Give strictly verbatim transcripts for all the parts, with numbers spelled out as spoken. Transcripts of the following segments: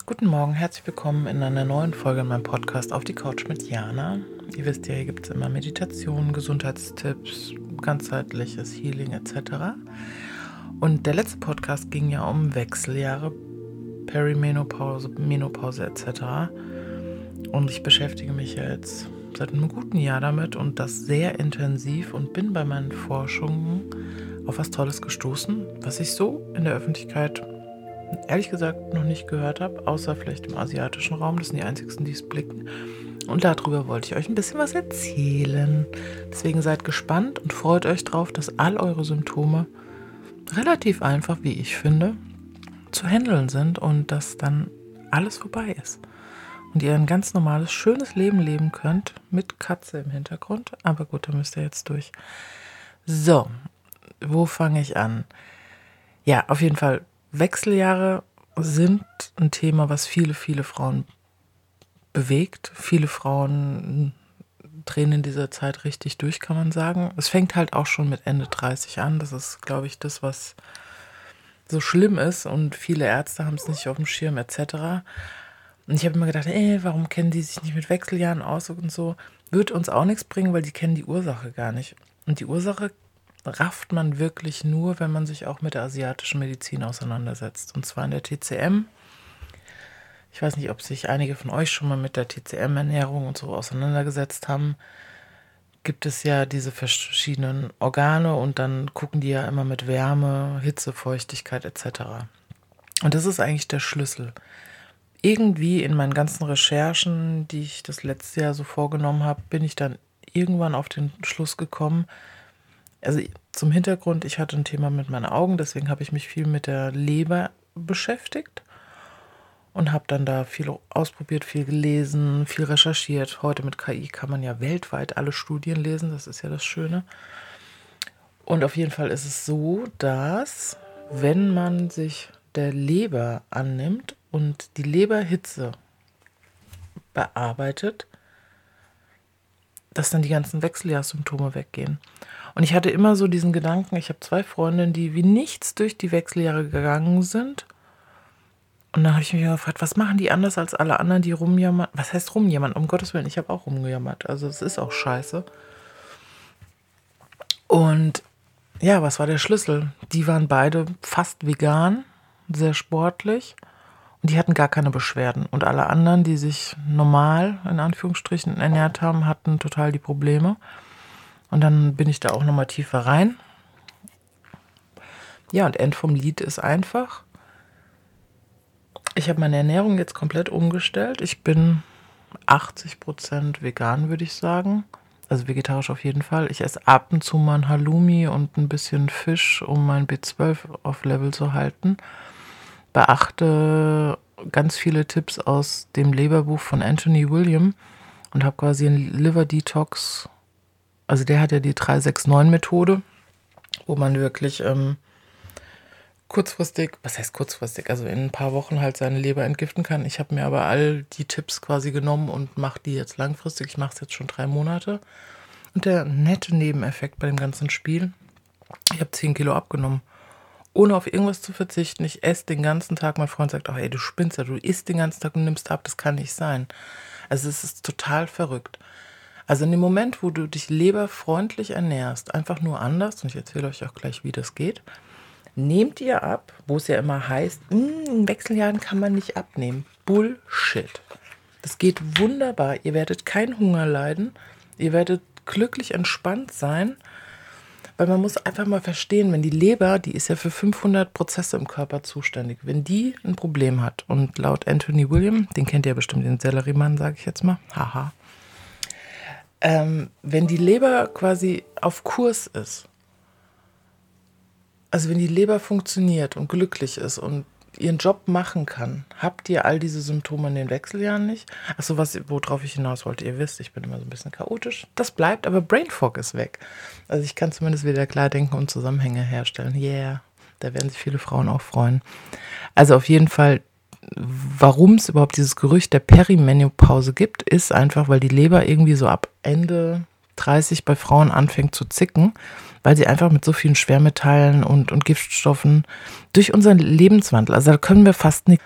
Guten Morgen, herzlich willkommen in einer neuen Folge in meinem Podcast Auf die Couch mit Jana. Ihr wisst ja, hier gibt es immer Meditationen, Gesundheitstipps, ganzheitliches Healing et cetera. Und der letzte Podcast ging ja um Wechseljahre, Perimenopause, Menopause et cetera. Und ich beschäftige mich ja jetzt seit einem guten Jahr damit und das sehr intensiv und bin bei meinen Forschungen auf was Tolles gestoßen, was ich so in der Öffentlichkeit ehrlich gesagt noch nicht gehört habe, außer vielleicht im asiatischen Raum. Das sind die einzigsten, die es blicken. Und darüber wollte ich euch ein bisschen was erzählen. Deswegen seid gespannt und freut euch drauf, dass all eure Symptome relativ einfach, wie ich finde, zu handeln sind und dass dann alles vorbei ist. Und ihr ein ganz normales, schönes Leben leben könnt mit Katze im Hintergrund. Aber gut, da müsst ihr jetzt durch. So, wo fange ich an? Ja, auf jeden Fall, Wechseljahre sind ein Thema, was viele, viele Frauen bewegt. Viele Frauen drehen in dieser Zeit richtig durch, kann man sagen. Es fängt halt auch schon mit Ende dreißig an. Das ist, glaube ich, das, was so schlimm ist. Und viele Ärzte haben es nicht auf dem Schirm et cetera. Und ich habe immer gedacht, ey, warum kennen die sich nicht mit Wechseljahren aus und so? Wird uns auch nichts bringen, weil die kennen die Ursache gar nicht. Und die Ursache rafft man wirklich nur, wenn man sich auch mit der asiatischen Medizin auseinandersetzt. Und zwar in der T C M. Ich weiß nicht, ob sich einige von euch schon mal mit der T C M-Ernährung und so auseinandergesetzt haben. Gibt es ja diese verschiedenen Organe und dann gucken die ja immer mit Wärme, Hitze, Feuchtigkeit et cetera. Und das ist eigentlich der Schlüssel. Irgendwie in meinen ganzen Recherchen, die ich das letzte Jahr so vorgenommen habe, bin ich dann irgendwann auf den Schluss gekommen. Also zum Hintergrund, ich hatte ein Thema mit meinen Augen, deswegen habe ich mich viel mit der Leber beschäftigt und habe dann da viel ausprobiert, viel gelesen, viel recherchiert. Heute mit K I kann man ja weltweit alle Studien lesen, das ist ja das Schöne. Und auf jeden Fall ist es so, dass wenn man sich der Leber annimmt und die Leberhitze bearbeitet, dass dann die ganzen Wechseljahrssymptome weggehen. Und ich hatte immer so diesen Gedanken, ich habe zwei Freundinnen, die wie nichts durch die Wechseljahre gegangen sind. Und dann habe ich mich gefragt, was machen die anders als alle anderen, die rumjammern? Was heißt rumjammern? Um Gottes Willen, ich habe auch rumgejammert. Also es ist auch scheiße. Und ja, was war der Schlüssel? Die waren beide fast vegan, sehr sportlich. Und die hatten gar keine Beschwerden. Und alle anderen, die sich normal, in Anführungsstrichen, ernährt haben, hatten total die Probleme. Und dann bin ich da auch nochmal tiefer rein. Ja, und End vom Lied ist einfach. Ich habe meine Ernährung jetzt komplett umgestellt. Ich bin achtzig Prozent vegan, würde ich sagen. Also vegetarisch auf jeden Fall. Ich esse ab und zu mal ein Halloumi und ein bisschen Fisch, um mein B zwölf auf Level zu halten. Beachte ganz viele Tipps aus dem Leberbuch von Anthony William und habe quasi einen Liver Detox. Also der hat ja die drei sechs neun Methode, wo man wirklich ähm, kurzfristig, was heißt kurzfristig, also in ein paar Wochen halt seine Leber entgiften kann. Ich habe mir aber all die Tipps quasi genommen und mache die jetzt langfristig. Ich mache es jetzt schon drei Monate. Und der nette Nebeneffekt bei dem ganzen Spiel, ich habe zehn Kilo abgenommen. Ohne auf irgendwas zu verzichten. Ich esse den ganzen Tag. Mein Freund sagt auch, ey, du spinnst ja, du isst den ganzen Tag und nimmst ab. Das kann nicht sein. Also es ist total verrückt. Also in dem Moment, wo du dich leberfreundlich ernährst, einfach nur anders, und ich erzähle euch auch gleich, wie das geht, nehmt ihr ab, wo es ja immer heißt, in Wechseljahren kann man nicht abnehmen. Bullshit. Das geht wunderbar. Ihr werdet keinen Hunger leiden. Ihr werdet glücklich entspannt sein. Weil man muss einfach mal verstehen, wenn die Leber, die ist ja für fünfhundert Prozesse im Körper zuständig, wenn die ein Problem hat, und laut Anthony William, den kennt ihr bestimmt, den Selleriemann, sage ich jetzt mal, haha, ähm, wenn die Leber quasi auf Kurs ist, also wenn die Leber funktioniert und glücklich ist und ihren Job machen kann, habt ihr all diese Symptome in den Wechseljahren nicht. Achso, was, worauf ich hinaus wollte, ihr wisst, ich bin immer so ein bisschen chaotisch. Das bleibt, aber Brain Fog ist weg. Also ich kann zumindest wieder klar denken und Zusammenhänge herstellen. Yeah, da werden sich viele Frauen auch freuen. Also auf jeden Fall, warum es überhaupt dieses Gerücht der Perimenopause gibt, ist einfach, weil die Leber irgendwie so ab Ende dreißig bei Frauen anfängt zu zicken, weil sie einfach mit so vielen Schwermetallen und, und Giftstoffen durch unseren Lebenswandel, also da können wir fast nicht,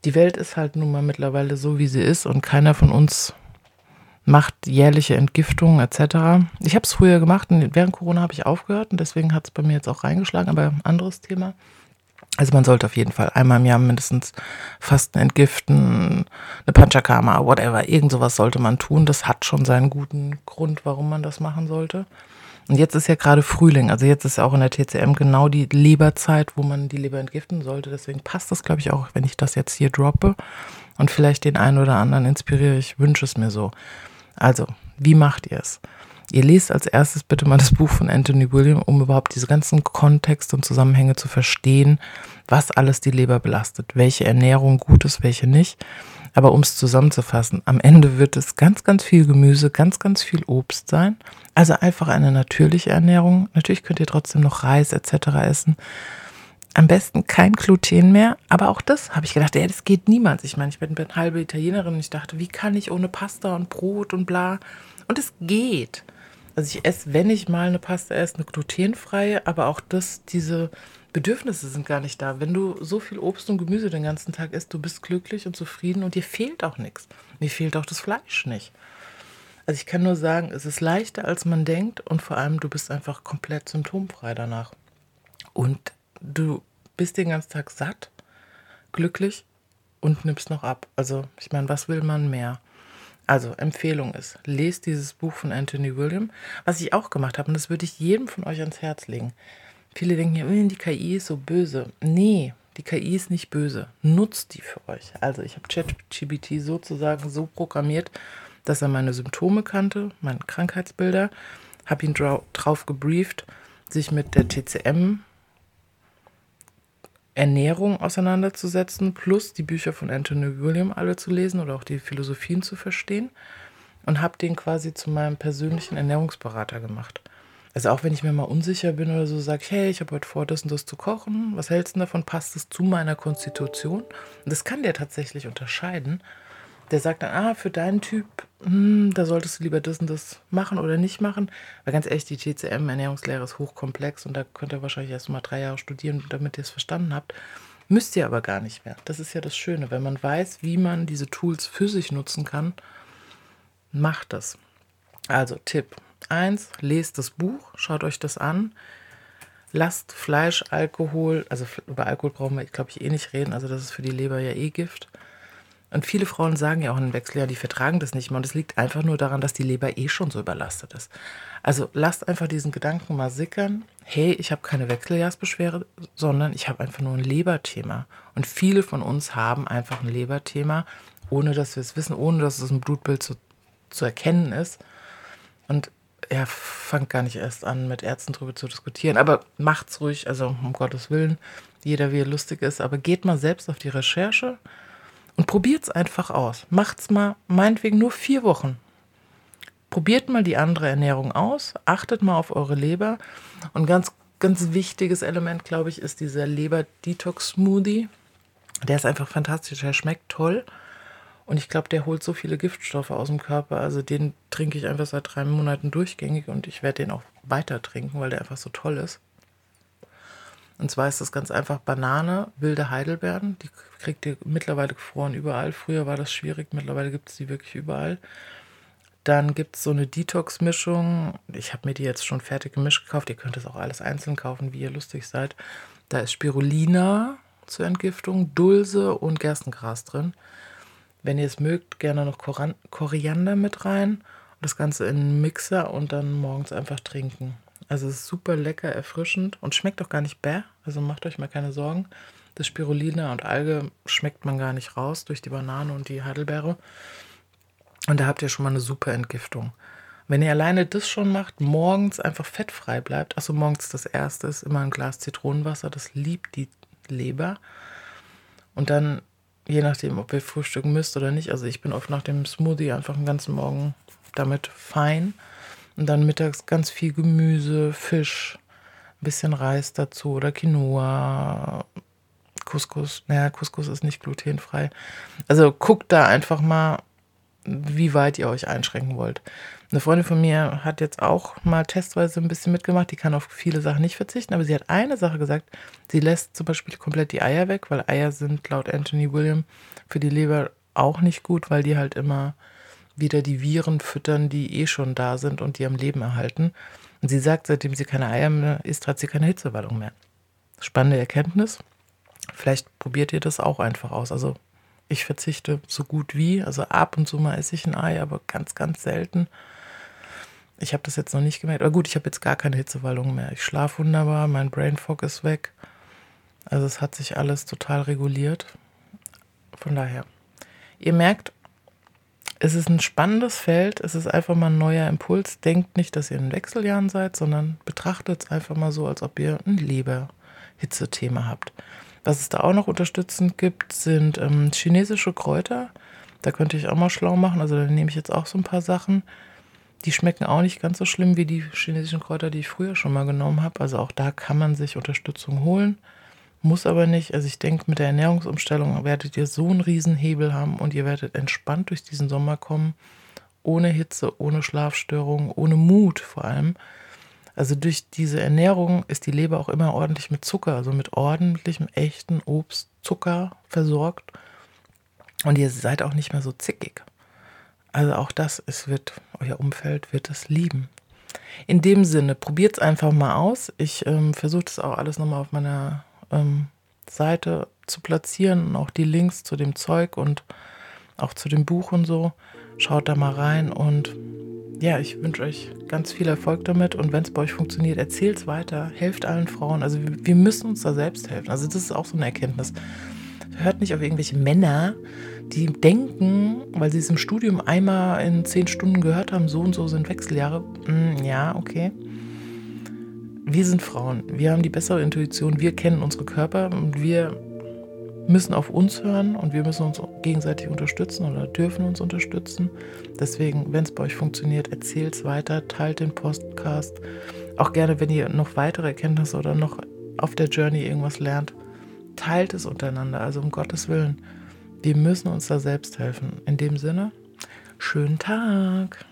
Die Welt ist halt nun mal mittlerweile so, wie sie ist und keiner von uns macht jährliche Entgiftungen et cetera. Ich habe es früher gemacht und während Corona habe ich aufgehört und deswegen hat es bei mir jetzt auch reingeschlagen, aber ein anderes Thema. Also man sollte auf jeden Fall einmal im Jahr mindestens Fasten, entgiften, eine Panchakarma, whatever, irgend sowas sollte man tun. Das hat schon seinen guten Grund, warum man das machen sollte. Und jetzt ist ja gerade Frühling, also jetzt ist ja auch in der T C M genau die Leberzeit, wo man die Leber entgiften sollte. Deswegen passt das, glaube ich, auch, wenn ich das jetzt hier droppe und vielleicht den einen oder anderen inspiriere. Ich wünsche es mir so. Also, wie macht ihr es? Ihr lest als erstes bitte mal das Buch von Anthony William, um überhaupt diese ganzen Kontexte und Zusammenhänge zu verstehen, was alles die Leber belastet, welche Ernährung gut ist, welche nicht. Aber um es zusammenzufassen, am Ende wird es ganz, ganz viel Gemüse, ganz, ganz viel Obst sein. Also einfach eine natürliche Ernährung. Natürlich könnt ihr trotzdem noch Reis et cetera essen. Am besten kein Gluten mehr, aber auch das habe ich gedacht, ja, das geht niemals. Ich meine, ich bin eine halbe Italienerin und ich dachte, wie kann ich ohne Pasta und Brot und bla? Und es geht. Also ich esse, wenn ich mal eine Pasta esse, eine glutenfreie, aber auch das, diese Bedürfnisse sind gar nicht da. Wenn du so viel Obst und Gemüse den ganzen Tag isst, du bist glücklich und zufrieden und dir fehlt auch nichts. Mir fehlt auch das Fleisch nicht. Also ich kann nur sagen, es ist leichter, als man denkt und vor allem, du bist einfach komplett symptomfrei danach. Und du bist den ganzen Tag satt, glücklich und nimmst noch ab. Also ich meine, was will man mehr? Also Empfehlung ist, lest dieses Buch von Anthony William, was ich auch gemacht habe und das würde ich jedem von euch ans Herz legen. Viele denken ja, die K I ist so böse. Nee, die K I ist nicht böse. Nutzt die für euch. Also ich habe ChatGPT sozusagen so programmiert, dass er meine Symptome kannte, meine Krankheitsbilder, habe ihn drau- drauf gebrieft, sich mit der T C M Ernährung auseinanderzusetzen, plus die Bücher von Anthony William alle zu lesen oder auch die Philosophien zu verstehen und habe den quasi zu meinem persönlichen Ernährungsberater gemacht. Also auch wenn ich mir mal unsicher bin oder so, sage ich, hey, ich habe heute vor, das und das zu kochen. Was hältst du davon? Passt es zu meiner Konstitution? Und das kann der tatsächlich unterscheiden. Der sagt dann, ah, für deinen Typ, hm, da solltest du lieber das und das machen oder nicht machen. Weil ganz ehrlich, die T C M-Ernährungslehre ist hochkomplex und da könnt ihr wahrscheinlich erst mal drei Jahre studieren, damit ihr es verstanden habt. Müsst ihr aber gar nicht mehr. Das ist ja das Schöne. Wenn man weiß, wie man diese Tools für sich nutzen kann, macht das. Also Tipp eins, lest das Buch, schaut euch das an. Lasst Fleisch, Alkohol, also über Alkohol brauchen wir, glaube ich, eh nicht reden, also das ist für die Leber ja eh Gift. Und viele Frauen sagen ja auch in den Wechseljahren, die vertragen das nicht mehr. Und es liegt einfach nur daran, dass die Leber eh schon so überlastet ist. Also lasst einfach diesen Gedanken mal sickern. Hey, ich habe keine Wechseljahrsbeschwerde, sondern ich habe einfach nur ein Leberthema. Und viele von uns haben einfach ein Leberthema, ohne dass wir es wissen, ohne dass es im Blutbild zu, zu erkennen ist. Und ja, fangt gar nicht erst an, mit Ärzten drüber zu diskutieren. Aber macht's ruhig, also um Gottes Willen, jeder wie er lustig ist. Aber geht mal selbst auf die Recherche. Und probiert es einfach aus. Macht's mal meinetwegen nur vier Wochen. Probiert mal die andere Ernährung aus. Achtet mal auf eure Leber. Und ganz, ganz wichtiges Element, glaube ich, ist dieser Leber-Detox-Smoothie. Der ist einfach fantastisch. Der schmeckt toll. Und ich glaube, der holt so viele Giftstoffe aus dem Körper. Also den trinke ich einfach seit drei Monaten durchgängig. Und ich werde den auch weiter trinken, weil der einfach so toll ist. Und zwar ist das ganz einfach Banane, wilde Heidelbeeren. Die kriegt ihr mittlerweile gefroren überall. Früher war das schwierig, mittlerweile gibt es die wirklich überall. Dann gibt es so eine Detox-Mischung. Ich habe mir die jetzt schon fertig gemischt gekauft. Ihr könnt es auch alles einzeln kaufen, wie ihr lustig seid. Da ist Spirulina zur Entgiftung, Dulse und Gerstengras drin. Wenn ihr es mögt, gerne noch Koran- Koriander mit rein. Und das Ganze in einen Mixer und dann morgens einfach trinken. Also es ist super lecker, erfrischend und schmeckt auch gar nicht bäh. Also macht euch mal keine Sorgen. Das Spirulina und Alge schmeckt man gar nicht raus durch die Banane und die Heidelbeere. Und da habt ihr schon mal eine super Entgiftung. Wenn ihr alleine das schon macht, morgens einfach fettfrei bleibt. Achso, morgens das erste ist immer ein Glas Zitronenwasser. Das liebt die Leber. Und dann, je nachdem, ob ihr frühstücken müsst oder nicht. Also ich bin oft nach dem Smoothie einfach den ganzen Morgen damit fein. Und dann mittags ganz viel Gemüse, Fisch, ein bisschen Reis dazu oder Quinoa, Couscous. Naja, Couscous ist nicht glutenfrei. Also guckt da einfach mal, wie weit ihr euch einschränken wollt. Eine Freundin von mir hat jetzt auch mal testweise ein bisschen mitgemacht, die kann auf viele Sachen nicht verzichten, aber sie hat eine Sache gesagt, sie lässt zum Beispiel komplett die Eier weg, weil Eier sind laut Anthony William für die Leber auch nicht gut, weil die halt immer wieder die Viren füttern, die eh schon da sind und die am Leben erhalten. Und sie sagt, seitdem sie keine Eier mehr isst, hat sie keine Hitzewallung mehr. Spannende Erkenntnis. Vielleicht probiert ihr das auch einfach aus. Also ich verzichte so gut wie, also ab und zu mal esse ich ein Ei, aber ganz, ganz selten. Ich habe das jetzt noch nicht gemerkt. Aber gut, ich habe jetzt gar keine Hitzewallung mehr. Ich schlafe wunderbar, mein Brain Fog ist weg. Also es hat sich alles total reguliert. Von daher, ihr merkt, es ist ein spannendes Feld. Es ist einfach mal ein neuer Impuls. Denkt nicht, dass ihr in Wechseljahren seid, sondern betrachtet es einfach mal so, als ob ihr ein Leberhitze-Thema habt. Was es da auch noch unterstützend gibt, sind ähm, chinesische Kräuter. Da könnte ich auch mal schlau machen. Also da nehme ich jetzt auch so ein paar Sachen. Die schmecken auch nicht ganz so schlimm wie die chinesischen Kräuter, die ich früher schon mal genommen habe. Also auch da kann man sich Unterstützung holen. Muss aber nicht. Also ich denke, mit der Ernährungsumstellung werdet ihr so einen Riesenhebel haben und ihr werdet entspannt durch diesen Sommer kommen. Ohne Hitze, ohne Schlafstörungen, ohne Mut vor allem. Also durch diese Ernährung ist die Leber auch immer ordentlich mit Zucker, also mit ordentlichem, echten Obst, Zucker versorgt. Und ihr seid auch nicht mehr so zickig. Also auch das, es wird, euer Umfeld wird es lieben. In dem Sinne, probiert es einfach mal aus. Ich ähm, versuche das auch alles nochmal auf meiner ähm, Seite zu platzieren und auch die Links zu dem Zeug und auch zu dem Buch und so. Schaut da mal rein und ja, ich wünsche euch ganz viel Erfolg damit und wenn es bei euch funktioniert, erzählt es weiter, helft allen Frauen. Also wir, wir müssen uns da selbst helfen. Also das ist auch so eine Erkenntnis. Hört nicht auf irgendwelche Männer, die denken, weil sie es im Studium einmal in zehn Stunden gehört haben, so und so sind Wechseljahre. Hm, ja, okay. Wir sind Frauen, wir haben die bessere Intuition, wir kennen unsere Körper und wir müssen auf uns hören und wir müssen uns gegenseitig unterstützen oder dürfen uns unterstützen. Deswegen, wenn es bei euch funktioniert, erzählt es weiter, teilt den Podcast. Auch gerne, wenn ihr noch weitere Erkenntnisse oder noch auf der Journey irgendwas lernt, teilt es untereinander. Also um Gottes Willen, wir müssen uns da selbst helfen. In dem Sinne, schönen Tag.